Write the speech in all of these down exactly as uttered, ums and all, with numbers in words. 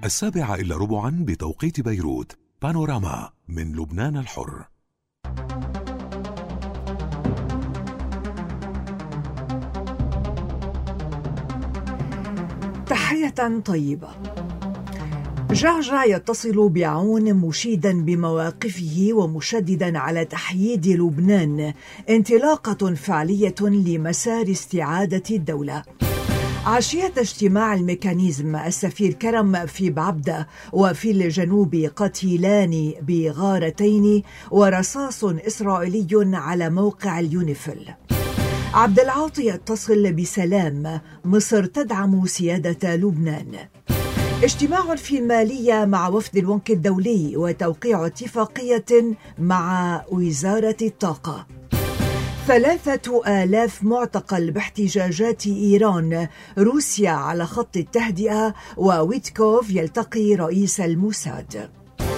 السابعة إلا ربعا بتوقيت بيروت. بانوراما من لبنان الحر. تحية طيبة. جعجع يتصل بعون مشيدا بمواقفه ومشددا على تحييد لبنان، انطلاقة فعلية لمسار استعادة الدولة. عشية اجتماع الميكانيزم، السفير كرم في بعبدة وفي الجنوب قتيلان بغارتين ورصاص إسرائيلي على موقع اليونيفيل. عبد العاطي يتصل بسلام، مصر تدعم سيادة لبنان. اجتماع في المالية مع وفد البنك الدولي وتوقيع اتفاقية مع وزارة الطاقة. ثلاثة آلاف معتقل باحتجاجات إيران، روسيا على خط التهدئة، وويتكوف يلتقي رئيس الموساد.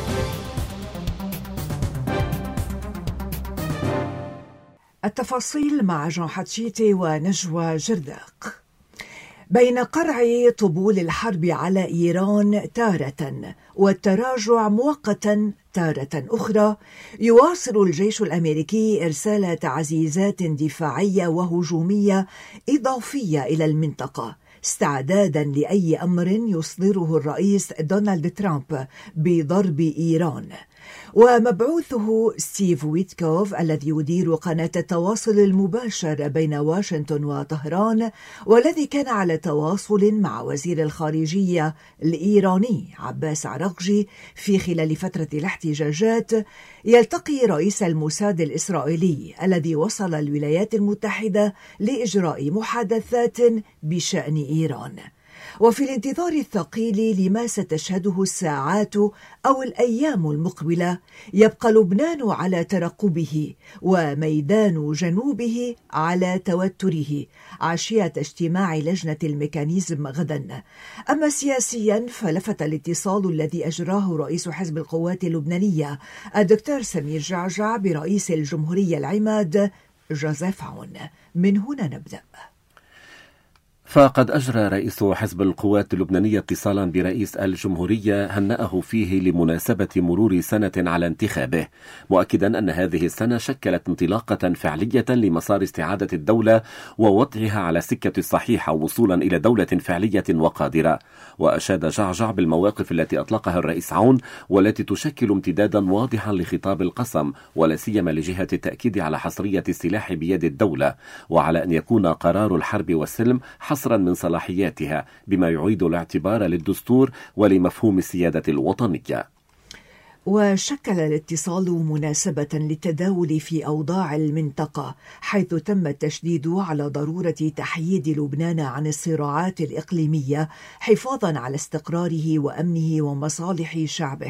التفاصيل مع جون حتشيتي ونجوى جرداق. بين قرع طبول الحرب على إيران تارة والتراجع مؤقتا تارة أخرى، يواصل الجيش الأمريكي إرسال تعزيزات دفاعية وهجومية إضافية إلى المنطقة استعدادا لأي أمر يصدره الرئيس دونالد ترامب بضرب إيران. ومبعوثه ستيف ويتكوف الذي يدير قناة التواصل المباشر بين واشنطن وطهران، والذي كان على تواصل مع وزير الخارجية الإيراني عباس عراقجي في خلال فترة الاحتجاجات، يلتقي رئيس الموساد الإسرائيلي الذي وصل الولايات المتحدة لإجراء محادثات بشأن إيران. وفي الانتظار الثقيل لما ستشهده الساعات أو الأيام المقبلة، يبقى لبنان على ترقبه وميدان جنوبه على توتره عشية اجتماع لجنة الميكانيزم غدا. أما سياسيا فلفت الاتصال الذي أجراه رئيس حزب القوات اللبنانية الدكتور سمير جعجع برئيس الجمهورية العماد جوزيف عون. من هنا نبدأ. فقد أجرى رئيس حزب القوات اللبنانية اتصالا برئيس الجمهورية هنأه فيه لمناسبة مرور سنة على انتخابه، مؤكدا أن هذه السنة شكلت انطلاقة فعلية لمسار استعادة الدولة ووضعها على السكة الصحيحة وصولا إلى دولة فعلية وقادرة. وأشاد جعجع بالمواقف التي أطلقها الرئيس عون والتي تشكل امتدادا واضحا لخطاب القسم، ولا سيما لجهة التأكيد على حصرية السلاح بيد الدولة، وعلى أن يكون قرار الحرب والسلم حصرا من صلاحياتها، بما يعيد الاعتبار للدستور ولمفهوم السيادة الوطنية. وشكل الاتصال مناسبة للتداول في أوضاع المنطقة، حيث تم التشديد على ضرورة تحييد لبنان عن الصراعات الإقليمية حفاظا على استقراره وأمنه ومصالح شعبه.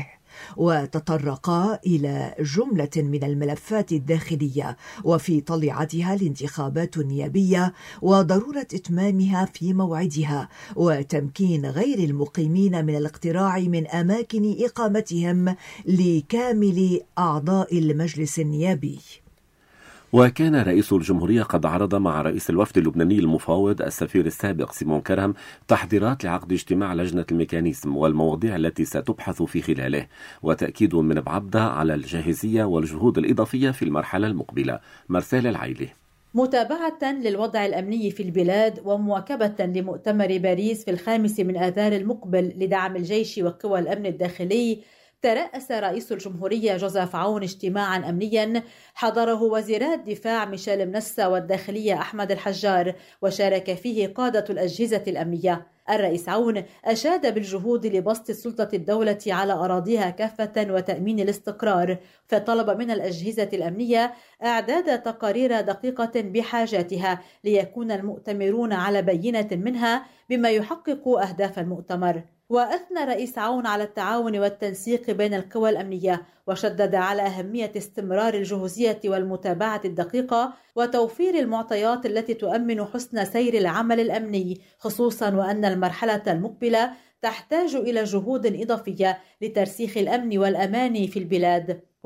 وتطرقا إلى جملة من الملفات الداخلية وفي طليعتها الانتخابات النيابية وضرورة إتمامها في موعدها، وتمكين غير المقيمين من الاقتراع من أماكن إقامتهم لكامل أعضاء المجلس النيابي. وكان رئيس الجمهورية قد عرض مع رئيس الوفد اللبناني المفاوض السفير السابق سيمون كرم تحضيرات لعقد اجتماع لجنة الميكانيزم والمواضيع التي ستبحث في خلاله، وتأكيد من بعبدة على الجاهزية والجهود الإضافية في المرحلة المقبلة. مرسال العيلي. متابعة للوضع الأمني في البلاد ومواكبة لمؤتمر باريس في الخامس من آذار المقبل لدعم الجيش وقوى الأمن الداخلي، ترأس رئيس الجمهورية جوزيف عون اجتماعا أمنيا حضره وزيرا الدفاع ميشيل منسا والداخلية أحمد الحجار، وشارك فيه قادة الأجهزة الأمنية. الرئيس عون أشاد بالجهود لبسط سلطة الدولة على أراضيها كافة وتأمين الاستقرار، فطلب من الأجهزة الأمنية إعداد تقارير دقيقة بحاجاتها ليكون المؤتمرون على بينة منها بما يحقق أهداف المؤتمر. وأثنى رئيس عون على التعاون والتنسيق بين القوى الأمنية، وشدد على أهمية استمرار الجهوزية والمتابعة الدقيقة وتوفير المعطيات التي تؤمن حسن سير العمل الأمني، خصوصا وأن المرحلة المقبلة تحتاج إلى جهود إضافية لترسيخ الأمن والأمان في البلاد.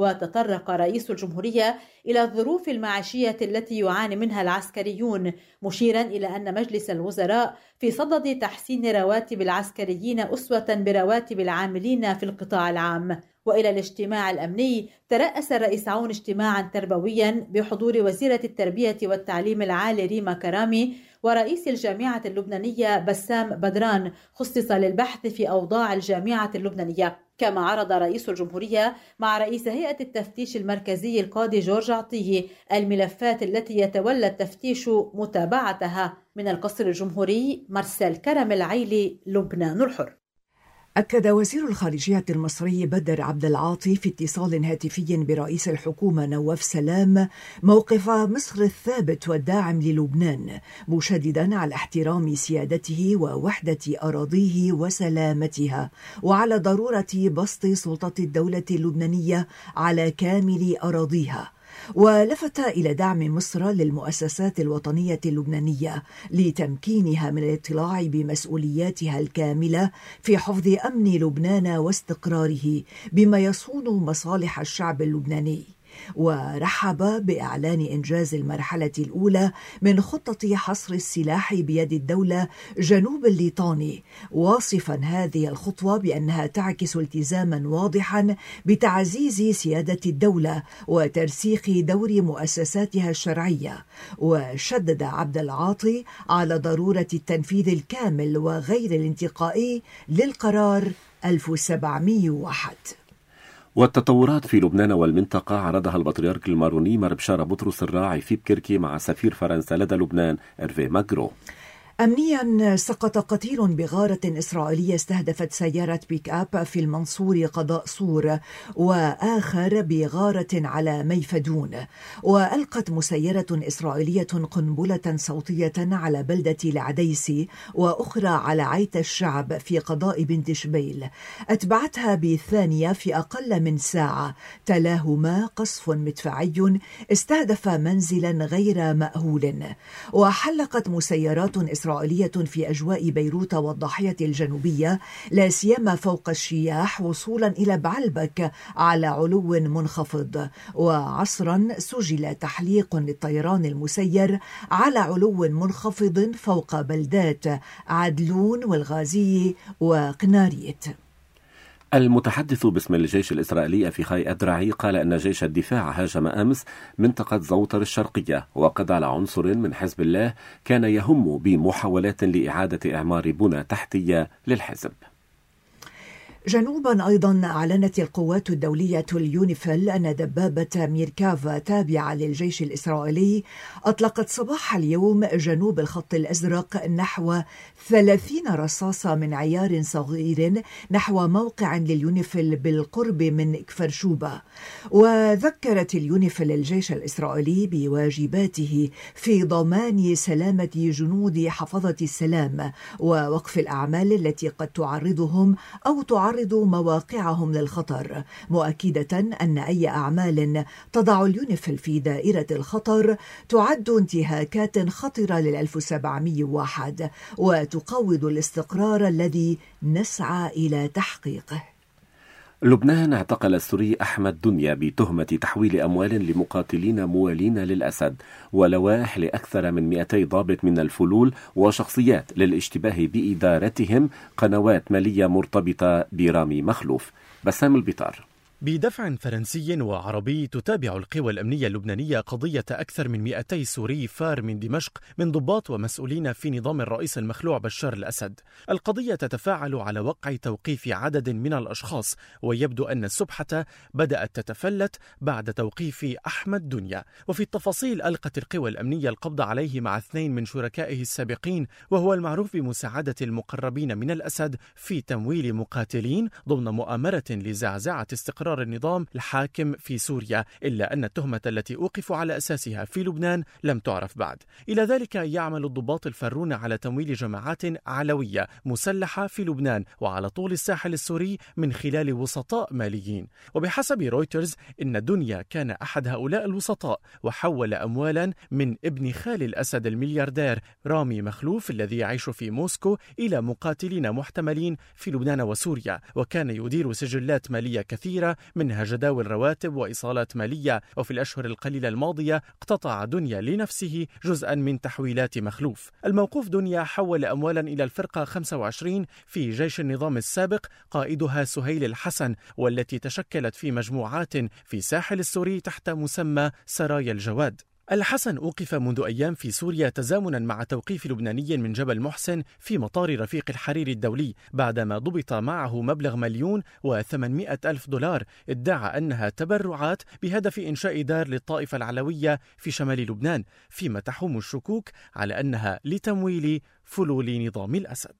وتطرق رئيس الجمهورية إلى الظروف المعيشية التي يعاني منها العسكريون، مشيرا إلى أن مجلس الوزراء في صدد تحسين رواتب العسكريين أسوة برواتب العاملين في القطاع العام. وإلى الاجتماع الأمني، ترأس الرئيس عون اجتماعا تربويا بحضور وزيرة التربية والتعليم العالي ريما كرامي ورئيس الجامعة اللبنانية بسام بدران، خصص للبحث في أوضاع الجامعة اللبنانية. كما عرض رئيس الجمهورية مع رئيس هيئة التفتيش المركزي القاضي جورج عطية الملفات التي يتولى التفتيش متابعتها. من القصر الجمهوري، مرسل كرم العيلي، لبنان الحر. أكد وزير الخارجية المصري بدر عبد العاطي في اتصال هاتفي برئيس الحكومة نواف سلام موقف مصر الثابت والداعم للبنان، مشددا على احترام سيادته ووحدة أراضيه وسلامتها، وعلى ضرورة بسط سلطة الدولة اللبنانية على كامل أراضيها. ولفت إلى دعم مصر للمؤسسات الوطنية اللبنانية لتمكينها من الاطلاع بمسؤولياتها الكاملة في حفظ أمن لبنان واستقراره بما يصون مصالح الشعب اللبناني. ورحب بإعلان إنجاز المرحلة الأولى من خطة حصر السلاح بيد الدولة جنوب الليطاني، واصفا هذه الخطوة بأنها تعكس التزاما واضحا بتعزيز سيادة الدولة وترسيخ دور مؤسساتها الشرعية. وشدد عبد العاطي على ضرورة التنفيذ الكامل وغير الانتقائي للقرار ألف وسبعمئة وواحد. والتطورات في لبنان والمنطقة عرضها البطريرك الماروني مر بشارة بطرس الراعي في بكركي مع سفير فرنسا لدى لبنان إرفي ماكرو. أمنيا، سقط قتيل بغارة إسرائيلية استهدفت سيارة بيك أب في المنصور قضاء صور، وآخر بغارة على ميفدون. وألقت مسيرة إسرائيلية قنبلة صوتية على بلدة العديسي وأخرى على عيت الشعب في قضاء بنت شبيل، أتبعتها بالثانية في أقل من ساعة. تلاهما قصف مدفعي استهدف منزلا غير مأهول. وحلقت مسيرات إسرائيلية في أجواء بيروت والضاحية الجنوبية، لا سيما فوق الشياح، وصولا إلى بعلبك على علو منخفض. وعصرا سجل تحليق للطيران المسير على علو منخفض فوق بلدات عدلون والغازية وقناريت. المتحدث باسم الجيش الإسرائيلي أفيخاي أدرعي قال أن جيش الدفاع هاجم أمس منطقة زوطر الشرقية وقضى على عنصر من حزب الله كان يهم بمحاولات لإعادة إعمار بنى تحتية للحزب. جنوبا أيضا أعلنت القوات الدولية اليونيفيل أن دبابة ميركافا تابعة للجيش الإسرائيلي أطلقت صباح اليوم جنوب الخط الأزرق نحو ثلاثين رصاصة من عيار صغير نحو موقع لليونيفيل بالقرب من كفر شوبة. وذكرت اليونيفيل الجيش الإسرائيلي بواجباته في ضمان سلامة جنود حفظة السلام ووقف الأعمال التي قد تعرضهم أو تعرض مواقعهم للخطر، مؤكدة أن أي أعمال تضع اليونيفيل في دائرة الخطر تعد انتهاكات خطرة للألف وسبعمئة وواحد وتقوض الاستقرار الذي نسعى إلى تحقيقه. لبنان اعتقل السوري أحمد دنيا بتهمة تحويل أموال لمقاتلين موالين للأسد ولوائح لأكثر من مئتي ضابط من الفلول وشخصيات للاشتباه بإدارتهم قنوات مالية مرتبطة برامي مخلوف. بسام البطار. بدفع فرنسي وعربي تتابع القوى الأمنية اللبنانية قضية أكثر من مئتي سوري فار من دمشق من ضباط ومسؤولين في نظام الرئيس المخلوع بشار الأسد. القضية تتفاعل على وقع توقيف عدد من الأشخاص، ويبدو أن السبحة بدأت تتفلت بعد توقيف أحمد دنيا. وفي التفاصيل ألقت القوى الأمنية القبض عليه مع اثنين من شركائه السابقين، وهو المعروف بمساعدة المقربين من الأسد في تمويل مقاتلين ضمن مؤامرة لزعزعة استقرار النظام الحاكم في سوريا، إلا أن التهمة التي أوقفوا على أساسها في لبنان لم تعرف بعد. إلى ذلك يعمل الضباط الفارون على تمويل جماعات علوية مسلحة في لبنان وعلى طول الساحل السوري من خلال وسطاء ماليين. وبحسب رويترز إن دنيا كان أحد هؤلاء الوسطاء، وحول أموالا من ابن خال الأسد الملياردير رامي مخلوف الذي يعيش في موسكو إلى مقاتلين محتملين في لبنان وسوريا، وكان يدير سجلات مالية كثيرة منها جداول رواتب وإيصالات مالية، وفي الأشهر القليلة الماضية اقتطع دنيا لنفسه جزءا من تحويلات مخلوف. الموقوف دنيا حول أموالا إلى الفرقة خمسة وعشرين في جيش النظام السابق قائدها سهيل الحسن، والتي تشكلت في مجموعات في الساحل السوري تحت مسمى سرايا الجواد. الحسن أوقف منذ أيام في سوريا تزامنا مع توقيف لبناني من جبل محسن في مطار رفيق الحريري الدولي بعدما ضبط معه مبلغ مليون وثمانمائة ألف دولار ادعى أنها تبرعات بهدف إنشاء دار للطائفة العلوية في شمال لبنان، فيما تحوم الشكوك على أنها لتمويل فلول نظام الأسد.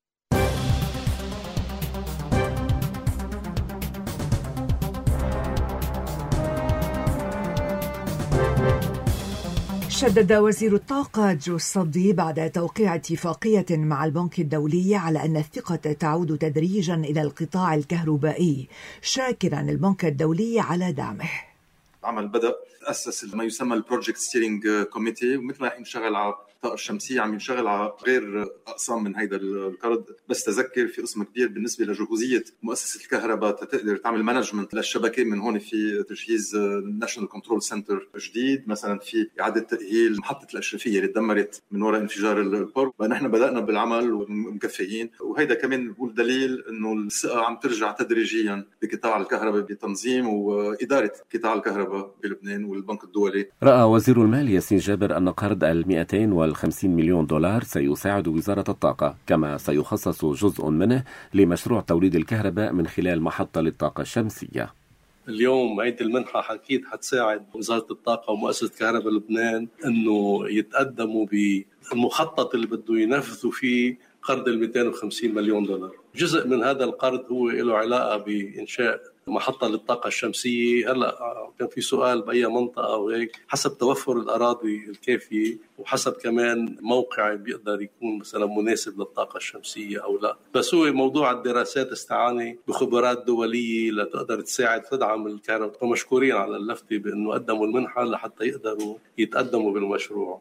شدد وزير الطاقة جو الصدي بعد توقيع اتفاقية مع البنك الدولي على أن الثقة تعود تدريجا إلى القطاع الكهربائي، شاكرا البنك الدولي على دعمه. العمل بدأ، تأسس ما يسمى البروجكت ستيرينج كوميتي، ومثل ما ينشغل على الطاقة الشمسية عم ينشغل على غير أقسام من هيدا القرض. بس تذكر في قسم كبير بالنسبة لجهوزية مؤسسة الكهرباء تقدر تعمل مانجمنت للشبكة. من هون في تجهيز ناشونال كنترول سنتر جديد، مثلا في إعادة تأهيل محطة الأشرفية اللي تدمرت من وراء انفجار البرق. نحن بدأنا بالعمل ومكفيين، وهيدا كمان بقول دليل إنه الثقة عم ترجع تدريجيا بقطاع الكهرباء بتنظيم وإدارة قطاع الكهرباء بلبنان والبنك الدولي. رأى وزير المال ياسين جابر أن قرض المئتين والخمسين مليون دولار سيساعد وزارة الطاقة، كما سيخصص جزء منه لمشروع توليد الكهرباء من خلال محطة للطاقة الشمسية. اليوم هيدي المنحة أكيد حتساعد وزارة الطاقة ومؤسسة كهرباء لبنان أنه يتقدموا بالمخطط اللي بده ينفذوا فيه قرض ال مئتين وخمسين مليون دولار. جزء من هذا القرض هو له علاقة بإنشاء محطة للطاقة الشمسية. هلأ كان في سؤال بأي منطقة وهيك، حسب توفر الأراضي الكافية وحسب كمان موقع بيقدر يكون مثلا مناسب للطاقة الشمسية أو لا. بس هو موضوع الدراسات استعانة بخبرات دولية لتقدر تساعد تدعم الكهرباء، ومشكورين على اللفتة بأنه قدموا المنحة لحتى يقدروا يتقدموا بالمشروع.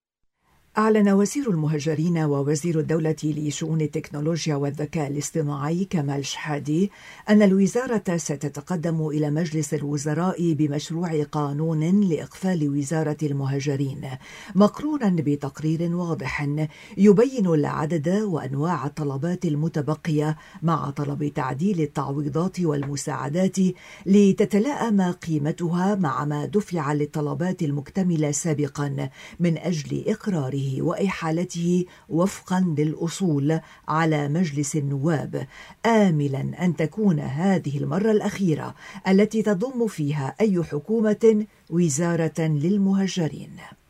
أعلن وزير المهاجرين ووزير الدولة لشؤون التكنولوجيا والذكاء الاصطناعي كمال شحادي أن الوزارة ستتقدم إلى مجلس الوزراء بمشروع قانون لإقفال وزارة المهاجرين، مقرونا بتقرير واضح يبين العدد وأنواع الطلبات المتبقية مع طلب تعديل التعويضات والمساعدات لتتلائم قيمتها مع ما دفع للطلبات المكتملة سابقا من أجل إقراره وإحالته وفقا للأصول على مجلس النواب، آملا أن تكون هذه المرة الأخيرة التي تضم فيها أي حكومة وزارة للمهاجرين.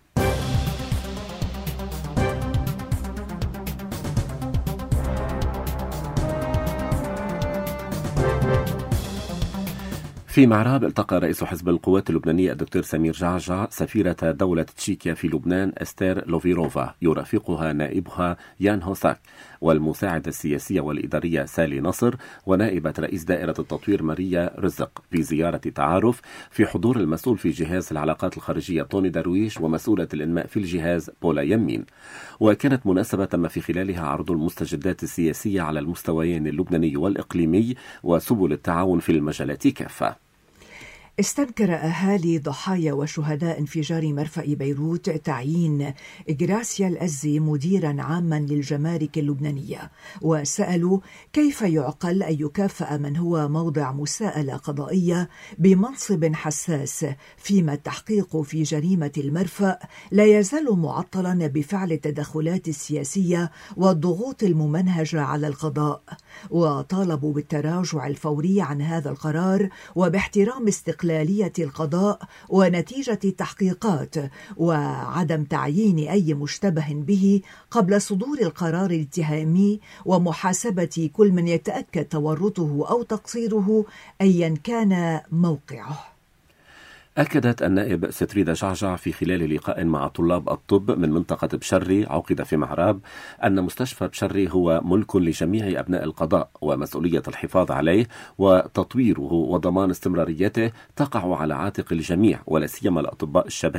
في معراب التقى رئيس حزب القوات اللبنانية الدكتور سمير جعجع سفيرة دولة تشيكيا في لبنان أستير لوفيروفا، يرافقها نائبها يان هوساك والمساعدة السياسية والإدارية سالي نصر ونائبة رئيس دائرة التطوير ماريا رزق، في زيارة تعارف في حضور المسؤول في جهاز العلاقات الخارجية طوني درويش ومسؤولة الإنماء في الجهاز بولا يمين. وكانت مناسبة تم في خلالها عرض المستجدات السياسية على المستويين اللبناني والإقليمي وسبل التعاون في المجالات كافة. استنكر أهالي ضحايا وشهداء انفجار مرفأ بيروت تعيين إغراسيا الأزي مديرا عاما للجمارك اللبنانية، وسألوا كيف يعقل أن يكافأ من هو موضع مساءلة قضائية بمنصب حساس، فيما التحقيق في جريمة المرفأ لا يزال معطلا بفعل التدخلات السياسية والضغوط الممنهجة على القضاء، وطالبوا بالتراجع الفوري عن هذا القرار وباحترام استقلالية استقلالية القضاء ونتيجة التحقيقات، وعدم تعيين أي مشتبه به قبل صدور القرار الاتهامي، ومحاسبة كل من يتأكد تورطه أو تقصيره أيا كان موقعه. أكدت النائب ستريدة جعجع في خلال لقاء مع طلاب الطب من منطقة بشري عقد في معراب أن مستشفى بشري هو ملك لجميع أبناء القضاء، ومسؤولية الحفاظ عليه وتطويره وضمان استمراريته تقع على عاتق الجميع ولا سيما الأطباء الشباب.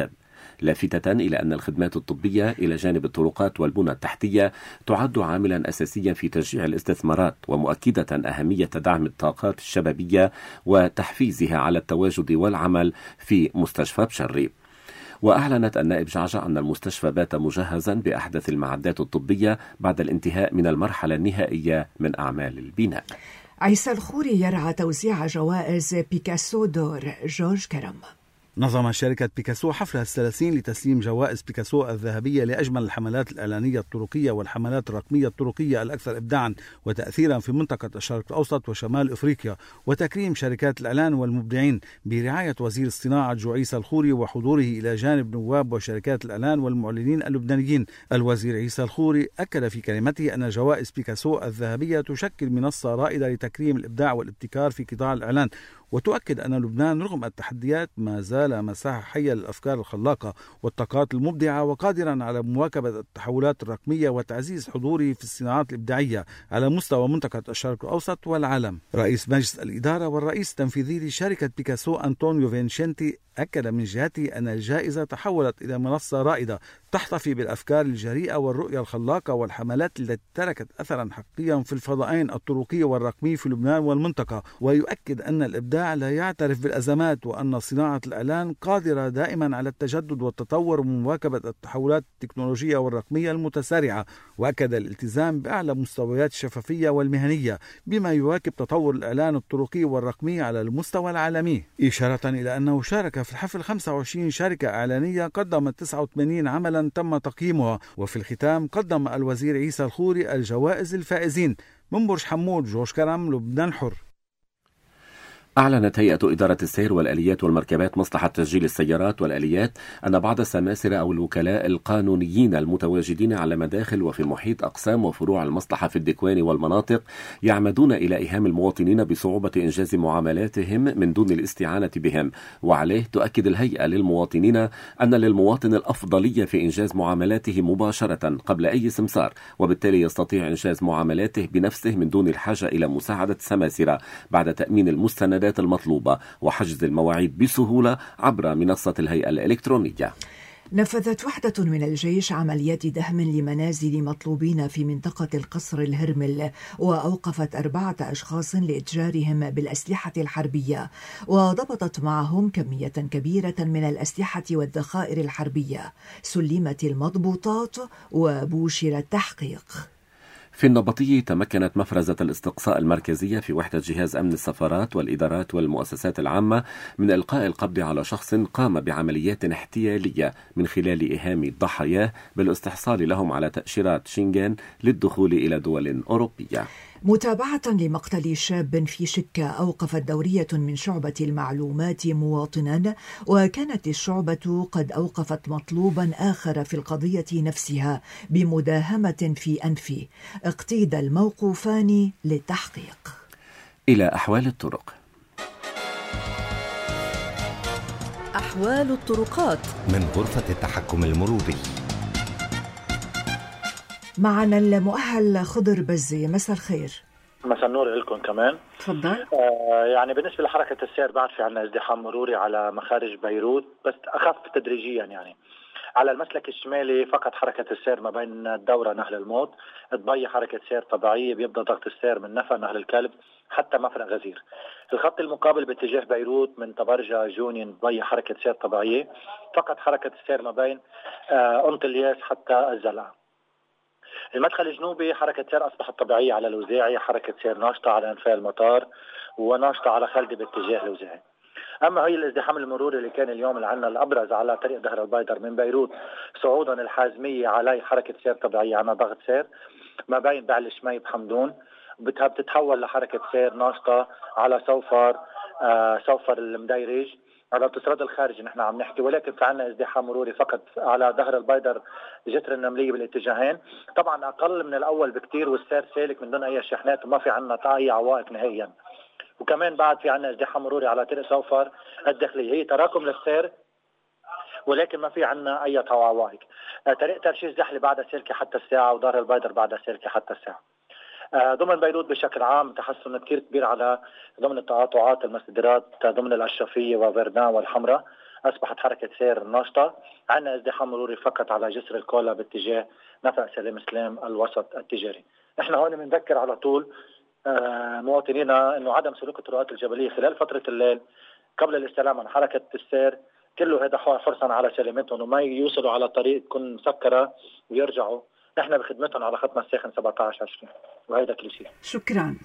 لافتة إلى أن الخدمات الطبية إلى جانب الطرقات والبنى التحتية تعد عاملا أساسيا في تشجيع الاستثمارات، ومؤكدة أهمية دعم الطاقات الشبابية وتحفيزها على التواجد والعمل في مستشفى بشري. وأعلنت النائب جعجع أن المستشفى بات مجهزا بأحدث المعدات الطبية بعد الانتهاء من المرحلة النهائية من أعمال البناء. عيسى الخوري يرعى توزيع جوائز بيكاسو دور. جورج كرم. نظم شركة بيكاسو حفلها الثلاثين لتسليم جوائز بيكاسو الذهبية لأجمل الحملات الإعلانية الطرقية والحملات الرقمية الطرقية الأكثر إبداعا وتأثيرا في منطقة الشرق الأوسط وشمال أفريقيا، وتكريم شركات الإعلان والمبدعين برعاية وزير الصناعة جو عيسى الخوري وحضوره إلى جانب نواب وشركات الإعلان والمعلنين اللبنانيين. الوزير عيسى الخوري أكد في كلمته أن جوائز بيكاسو الذهبية تشكل منصة رائدة لتكريم الإبداع والابتكار في قطاع الإعلان، وتؤكد أن لبنان رغم التحديات ما زال مساحة حية للأفكار الخلاقة والطاقات المبدعة، وقادرا على مواكبة التحولات الرقمية وتعزيز حضوره في الصناعات الإبداعية على مستوى منطقة الشرق الأوسط والعالم. رئيس مجلس الإدارة والرئيس التنفيذي لشركة بيكاسو أنطونيو فينشنتي أكد من جهته أن الجائزة تحولت إلى منصة رائدة تحتفي بالأفكار الجريئة والرؤية الخلاقة والحملات التي تركت أثرا حقيقيا في الفضائين الطرقي والرقمي في لبنان والمنطقة، ويؤكد أن الإبداع لا يعترف بالأزمات، وأن صناعة الإعلان قادرة دائما على التجدد والتطور ومواكبة التحولات التكنولوجية والرقمية المتسارعة، وأكد الالتزام بأعلى مستويات الشفافية والمهنية بما يواكب تطور الإعلان الطرقي والرقمي على المستوى العالمي، إشارة إلى أنه شارك في الحفل خمسة وعشرين شركة إعلانية قدمت تسعة وثمانين عملا تم تقييمها. وفي الختام قدم الوزير عيسى الخوري الجوائز الفائزين. من برج حمود، جورج كرم، لبنان حر. أعلنت هيئة إدارة السير والآليات والمركبات مصلحة تسجيل السيارات والآليات أن بعض السماسرة أو الوكلاء القانونيين المتواجدين على مداخل وفي محيط أقسام وفروع المصلحة في الدكوان والمناطق يعمدون إلى إيهام المواطنين بصعوبة إنجاز معاملاتهم من دون الاستعانة بهم. وعليه تؤكد الهيئة للمواطنين أن للمواطن الأفضلية في إنجاز معاملاته مباشرة قبل أي سمسار، وبالتالي يستطيع إنجاز معاملاته بنفسه من دون الحاجة إلى مساعدة سماسرة بعد تأمين المستندات المطلوبة وحجز المواعيد بسهولة عبر منصة الهيئة الإلكترونية. نفذت وحدة من الجيش عمليات دهم لمنازل مطلوبين في منطقة القصر الهرمل، وأوقفت أربعة أشخاص لإتجارهم بالأسلحة الحربية، وضبطت معهم كمية كبيرة من الأسلحة والذخائر الحربية. سلمت المضبوطات وبوشر التحقيق. في النبطي تمكنت مفرزة الاستقصاء المركزية في وحدة جهاز أمن السفارات والإدارات والمؤسسات العامة من إلقاء القبض على شخص قام بعمليات احتيالية من خلال إيهام ضحاياه بالاستحصال لهم على تأشيرات شنغن للدخول إلى دول أوروبية. متابعة لمقتل شاب في شكا، أوقفت دورية من شعبة المعلومات مواطنا، وكانت الشعبة قد أوقفت مطلوبا آخر في القضية نفسها بمداهمة في أنفه. اقتيد الموقوفان للتحقيق. إلى أحوال الطرق. أحوال الطرقات من غرفة التحكم المروري. معنا المؤهل خضر بزي. مساء الخير. مساء النور لكم كمان. تفضل. آه يعني بالنسبة لحركة السير بعد في عنا ازدحام مروري على مخارج بيروت، بس أخف تدريجيا. يعني على المسلك الشمالي فقط حركة السير ما بين الدورة نهل الموت، تبي حركة سير طبيعية، بيبدأ ضغط السير من نفق نهل الكلب حتى مفرق غزير. الخط المقابل باتجاه بيروت من طبرجة جونين بي حركة سير طبيعية، فقط حركة السير ما بين آه أنط الياس حتى الزلعة. المدخل الجنوبي حركة سير أصبحت طبيعية على الوزاعي، حركة سير ناشطة على أنفاق المطار وناشطة على خلدي باتجاه الوزاعي. أما هي الازدحام المروري اللي كان اليوم اللي عنا الأبرز على طريق دهر البيضر من بيروت صعودا الحازمية عليه حركة سير طبيعية، عنا ضغط سير ما بين بعل الشمي بحمدون، بتتحول لحركة سير ناشطة على سوفر آه سوفر المديرج على الاوتوستراد الخارجي نحن عم نحكي، ولكن في عنا ازدحام مروري فقط على دهر البيضر جسر النملية بالاتجاهين، طبعا أقل من الأول بكتير والسير سالك من دون أي شحنات وما في عنا أي عوائق نهائيا. وكمان بعد في عنا ازدحام مروري على طريق سوفر الداخلية، هي تراكم للسير ولكن ما في عنا أي عوائق. طريق ترشيش زحلي بعدها سالكة حتى الساعة، ودار البيضر بعدها سالكة حتى الساعة. ضمن بيروت بشكل عام تحسن كتير كبير على ضمن التقاطعات المسدرات ضمن الأشرفية وفيردان والحمراء، أصبحت حركة سير ناشطة. عندنا ازدحام مروري فقط على جسر الكولا باتجاه نفق سليم سليم الوسط التجاري. نحن هون بنذكر على طول مواطنينا أنه عدم سلوك الطرقات الجبلية خلال فترة الليل قبل الاستلام عن حركة السير كله هذا حرصا على سلامتهم وما يوصلوا على طريق تكون مسكرة ويرجعوا. نحن بخدمتهم على خطنا الساخن سبعة عشر عشرين وهيدا كل شيء. شكرا.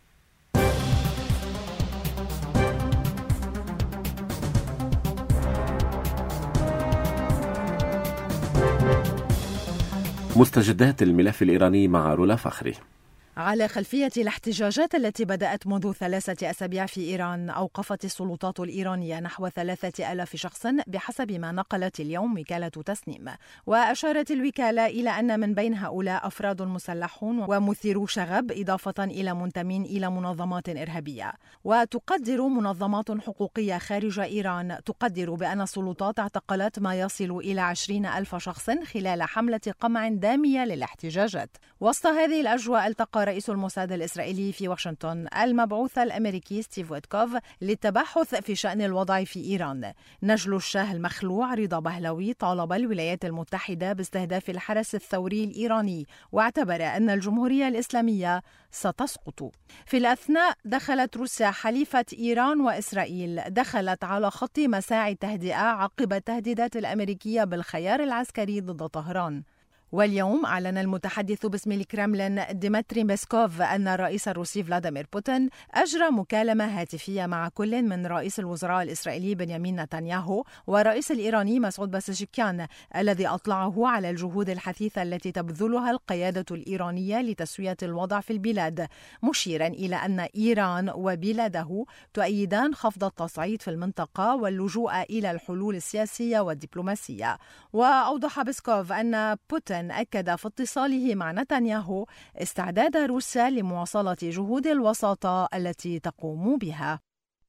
مستجدات الملف الإيراني مع رولا فخري. على خلفية الاحتجاجات التي بدأت منذ ثلاثة أسابيع في إيران، أوقفت السلطات الإيرانية نحو ثلاثة آلاف شخص بحسب ما نقلت اليوم وكالة تسنيم. وأشارت الوكالة إلى أن من بين هؤلاء أفراد مسلحون ومثيرو شغب، إضافة إلى منتمين إلى منظمات إرهابية. وتقدر منظمات حقوقية خارج إيران تقدر بأن السلطات اعتقلت ما يصل إلى عشرين ألف شخص خلال حملة قمع دامية للاحتجاجات. وسط هذه الأجواء التقى رئيس الموساد الإسرائيلي في واشنطن المبعوث الأمريكي ستيف ويتكوف للتبحث في شأن الوضع في إيران. نجل الشاه المخلوع رضا بهلوي طالب الولايات المتحدة باستهداف الحرس الثوري الإيراني، واعتبر أن الجمهورية الإسلامية ستسقط. في الأثناء دخلت روسيا حليفة إيران وإسرائيل دخلت على خط مساعي التهدئة عقب التهديدات الأمريكية بالخيار العسكري ضد طهران. واليوم أعلن المتحدث باسم الكرملين ديمتري بيسكوف أن الرئيس الروسي فلاديمير بوتين أجرى مكالمة هاتفية مع كل من رئيس الوزراء الإسرائيلي بنيامين نتنياهو والرئيس الإيراني مسعود بازشكيان، الذي أطلعه على الجهود الحثيثة التي تبذلها القيادة الإيرانية لتسوية الوضع في البلاد، مشيرا إلى أن إيران وبلاده تؤيدان خفض التصعيد في المنطقة واللجوء إلى الحلول السياسية والدبلوماسية. وأوضح بيسكوف أن بوتين أكد في اتصاله مع نتنياهو استعداد روسيا لمواصلة جهود الوساطة التي تقوم بها.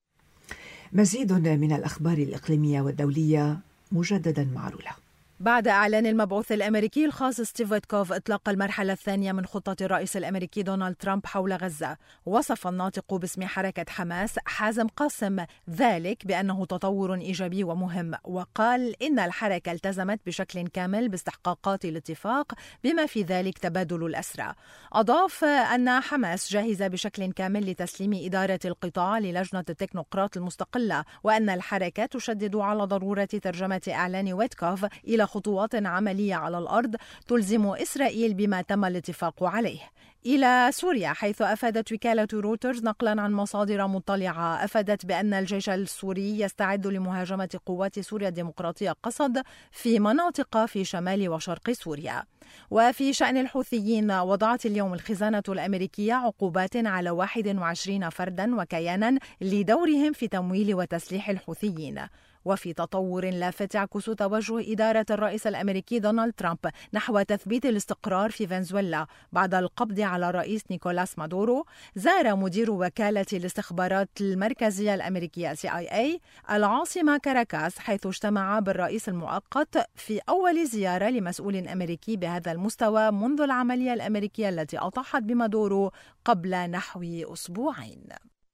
مزيد من الأخبار الإقليمية والدولية مجددا مع رولا. بعد إعلان المبعوث الأمريكي الخاص ستيف ويتكوف إطلاق المرحلة الثانية من خطة الرئيس الأمريكي دونالد ترامب حول غزة، وصف الناطق باسم حركة حماس حازم قاسم ذلك بأنه تطور إيجابي ومهم، وقال إن الحركة التزمت بشكل كامل باستحقاقات الاتفاق بما في ذلك تبادل الأسرى. أضاف أن حماس جاهزة بشكل كامل لتسليم إدارة القطاع للجنة التكنوقراط المستقلة، وأن الحركة تشدد على ضرورة ترجمة إعلان ويتكوف إلى خطوات عملية على الأرض تلزم إسرائيل بما تم الاتفاق عليه. إلى سوريا، حيث أفادت وكالة رويترز نقلا عن مصادر مطلعة أفادت بأن الجيش السوري يستعد لمهاجمة قوات سوريا الديمقراطية قسد في مناطق في شمال وشرق سوريا. وفي شأن الحوثيين، وضعت اليوم الخزانة الأمريكية عقوبات على واحد وعشرين فردا وكيانا لدورهم في تمويل وتسليح الحوثيين. وفي تطور لافت يعكس توجه إدارة الرئيس الأمريكي دونالد ترامب نحو تثبيت الاستقرار في فنزويلا بعد القبض على الرئيس نيكولاس مادورو، زار مدير وكالة الاستخبارات المركزية الأمريكية سي آي إيه العاصمة كاراكاس، حيث اجتمع بالرئيس المؤقت في أول زيارة لمسؤول أمريكي بهذا المستوى منذ العملية الأمريكية التي أطاحت بمادورو قبل نحو أسبوعين.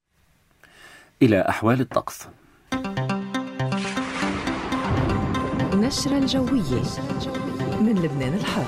إلى أحوال الطقس. نشرة الجوية من لبنان الحر.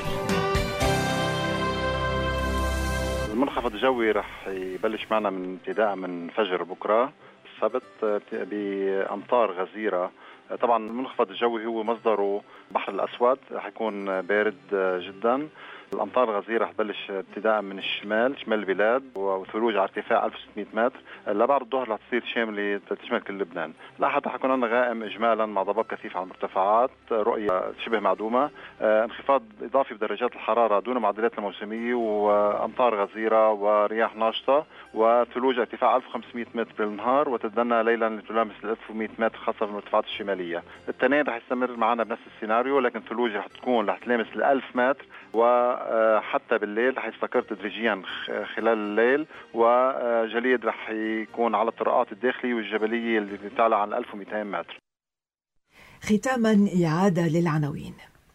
المنخفض الجوي رح يبلش معنا من ابتداء من فجر بكرة السبت بأمطار غزيرة. طبعا المنخفض الجوي هو مصدره بحر الأسود، رح يكون بارد جدا. الأمطار الغزيرة رح تبلش ابتداء من الشمال شمال البلاد وثلوج على ارتفاع ألف وستمئة متر لبعد الظهر رح تصير شاملة تشمل كل لبنان. لاحظ رح يكون عندنا غائم إجمالا مع ضباب كثيف على المرتفعات، رؤية شبه معدومة، انخفاض إضافي بدرجات الحرارة دون معدلات الموسمية، وأمطار غزيرة ورياح ناشطة وثلوج ارتفاع ألف وخمسمئة متر بالنهار، وتدنى ليلا لتلامس ألف ومئة متر خاصة في المرتفعات الشمالية. التنين رح يستمر معنا بنفس السيناريو، لكن ثلوج رح تكون رح تلامس الألف متر، وحتى بالليل رح يستقر تدريجيا خلال الليل، وجليد رح يكون على الطرقات الداخلية والجبلية اللي تعلى عن ألف ومئتين متر. ختاما إعادة للعناوين.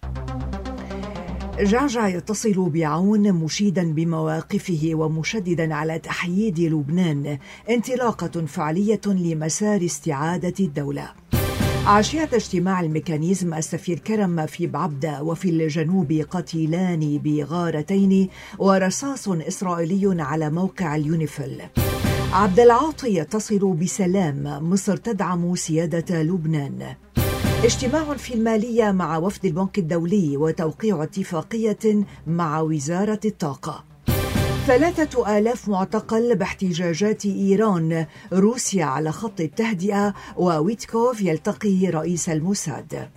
جعجع يتصل بعون مشيدا بمواقفه ومشددا على تحييد لبنان، انطلاقة فعلية لمسار استعادة الدولة. عشية اجتماع الميكانيزم السفير كرم في بعبدة وفي الجنوب قتيلان بغارتين ورصاص إسرائيلي على موقع اليونيفيل. عبد العاطي يتصل بسلام، مصر تدعم سيادة لبنان. اجتماع في المالية مع وفد البنك الدولي وتوقيع اتفاقية مع وزارة الطاقة. ثلاثة آلاف معتقل باحتجاجات إيران، روسيا على خط التهدئة، وويتكوف يلتقي رئيس الموساد.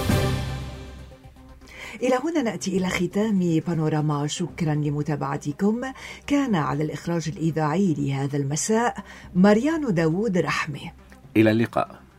إلى هنا نأتي إلى ختام بانوراما. شكرا لمتابعتكم. كان على الإخراج الإذاعي لهذا المساء مريان داوود رحمة. إلى اللقاء.